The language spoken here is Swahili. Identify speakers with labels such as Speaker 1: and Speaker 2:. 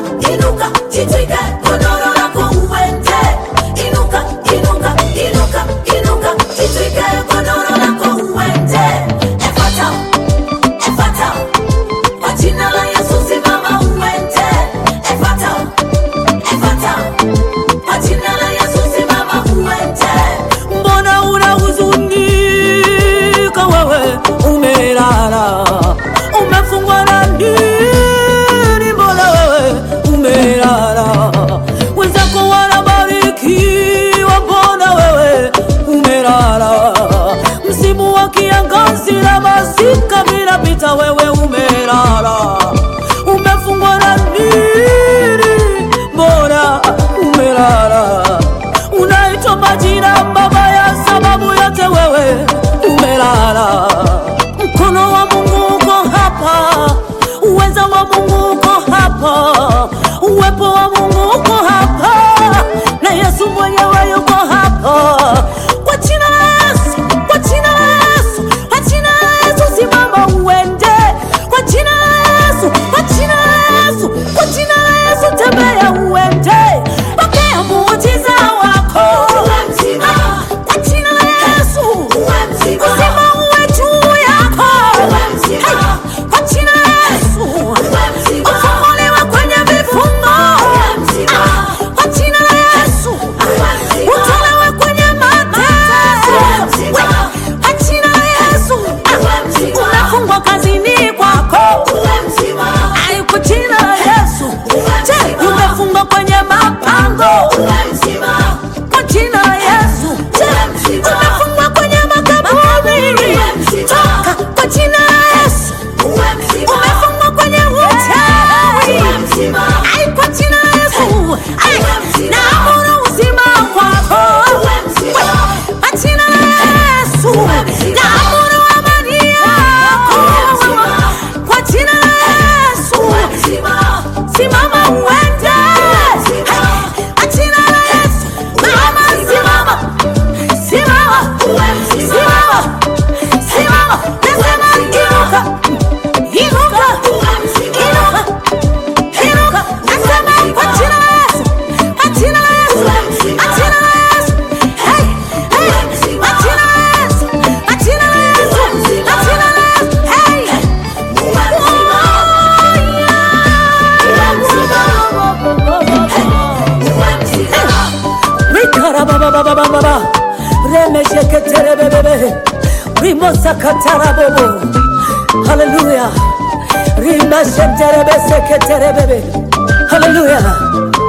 Speaker 1: inuka, jitwike godoro lako uende. Inuka, inuka, inuka, inuka, jitwike godoro lako uende. Efata, efata, kwa jina la Yesu simama uende. Efata, efata, kwa jina la Yesu simama uende.
Speaker 2: Mbona unahuzunika wewe umelala? Umefungwa na nini? Mbona wewe umelala? Wenzako wanabarikiwa, mbona wewe umelala? Msimu wa kiangazi na masika vinapita, wewe umelala. Umefungwa na nini? Mbona umelala? Unaitwa majina mabaya, sababu yote wewe umelala. Mkono wa Mungu uko hapa, uweza wa Mungu uko hapa, uwepo wa Mungu uko hapa, na Yesu mwenyewe yuko hapa. Kwa jina la Yesu, kwa jina la Yesu, kwa jina la Yesu simama uende. Kwa jina la Yesu, kwa jina la Yesu, kwa jina la Yesu tembea uende. Pokea muujiza wako. Kwa jina la Yesu, uzima uwe juu yako. Kwa jina la Yesu, ufunguliwe kwenye vifungo. Kwa jina la Yesu, utolewe kwenye mateso. Kwa jina la Yesu, unafungwa kazini kwako. Kwa jina la Yesu, umefungwa kwenye mapango. Kwa jina la Yesu, umefungwa kwenye makaburi. Toka kwa jina la Yesu, umefungwa kwenye uchawi. Kwa jina la Yesu, naamuru uzima kwako. Kwa jina la Yesu, naamuru amani yako. Kwa jina la Yesu, simama uende. Kwa jina la Yesu, mama simama, simama, simama, simama. Nasema inuka, inuka, inuka, inuka. Nasema kwa jina la Yesu, kwa jina la Yesu, kwa jina la Yesu. Hey, hey, kwa jina la Yesu, kwa jina la Yesu, kwa jina la Yesu. Hey, Rikarabababababa, remesheketerebebebe, rimosakatarabobo. Hallelujah. Rimasheterebeseketerebebe. Hallelujah.